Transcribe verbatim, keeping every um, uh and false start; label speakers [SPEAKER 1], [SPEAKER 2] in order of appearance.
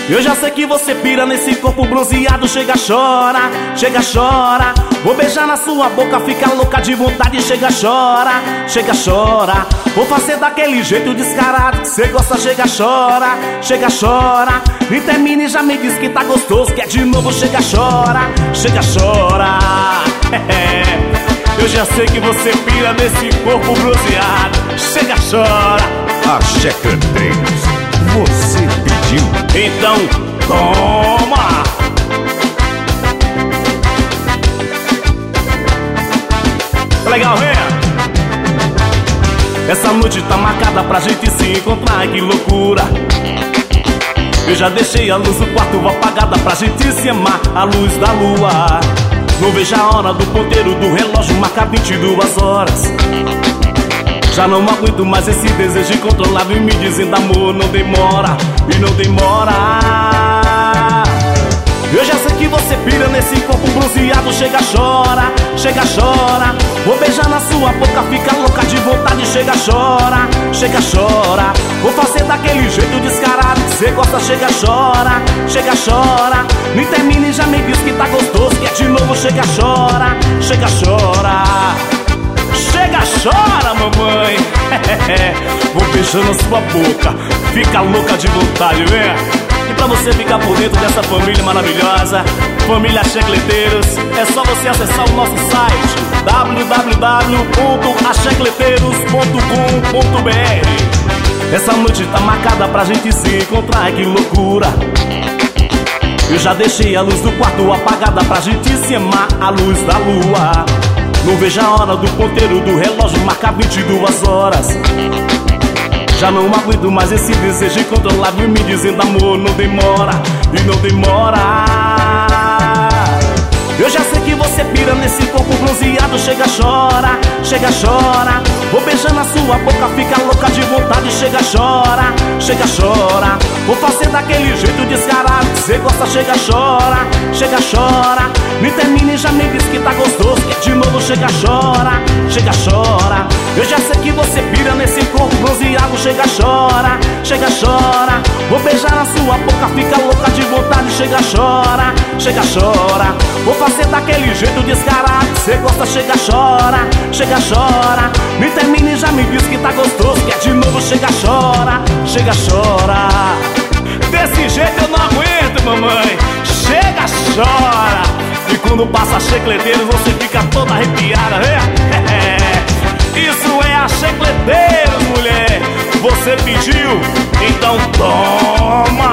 [SPEAKER 1] Eu já sei que você pira nesse corpo bronzeado. Chega, chora, chega, chora. Vou beijar na sua boca, fica louca de vontade. Chega, chora, chega, chora. Vou fazer daquele jeito descarado que cê gosta. Chega, chora, chega, chora. E termine, já me diz que tá gostoso, quer de novo. Chega, chora, chega, chora. Eu já sei que você pira nesse corpo bronzeado. Chega, chora.
[SPEAKER 2] Axé Canteiros, você pediu,
[SPEAKER 1] então toma. Legal, vem. Essa noite tá marcada pra gente se encontrar. Ai, que loucura. Eu já deixei a luz do quarto apagada pra gente se amar, a luz da lua. Não vejo a hora do ponteiro do relógio marcar vinte e duas horas. Já não aguento mais esse desejo incontrolável e me dizendo amor, não demora, e não demora. Eu já sei que você pira nesse corpo bronzeado. Chega, chora, chega, chora. Vou beijar na sua boca, fica louca de vontade. Chega, chora, chega, chora. Vou fazer daquele jeito descarado que cê gosta. Chega, chora, chega, chora. Me termine, já me diz que tá gostoso, quer de novo. Chega, chora, chega, chora. Chega, chora, mamãe. Vou beijando a sua boca, fica louca de vontade, vem. E pra você ficar por dentro dessa família maravilhosa, Família Axécleteiros, é só você acessar o nosso site w w w ponto axécleteiros ponto com ponto b r. Essa noite tá marcada pra gente se encontrar, que loucura. Eu já deixei a luz do quarto apagada pra gente se amar, a luz da lua. Não vejo a hora do ponteiro do relógio marcar vinte e duas horas. Já não aguento mais esse desejo incontrolável me dizendo amor, não demora, e não demora. Eu já sei que você pira nesse corpo bronzeado. Chega, chora, chega, chora. Vou beijando a sua boca, fica louca de vontade. Chega, chora, chega, chora. Vou fazer daquele jeito descarado que cê gosta. Chega, chora, chega, chora. Me termine, já me diz que tá gostoso, quer de novo. Chega, chora, chega, chora. Eu já sei que você pira nesse corpo bronzeado. Chega, chora, chega, chora. Vou beijar na sua boca, fica louca de vontade. Chega, chora, chega, chora. Vou fazer daquele jeito descarado que cê gosta. Chega, chora, chega, chora. Me termine, já me diz que tá gostoso, quer de novo. Chega, chora, chega, chora. Desse jeito eu não aguento, mamãe. Chega, chora. E quando passa Axécleteiros você fica toda arrepiada, né? Isso é Axécleteiros, mulher. Você pediu, então toma.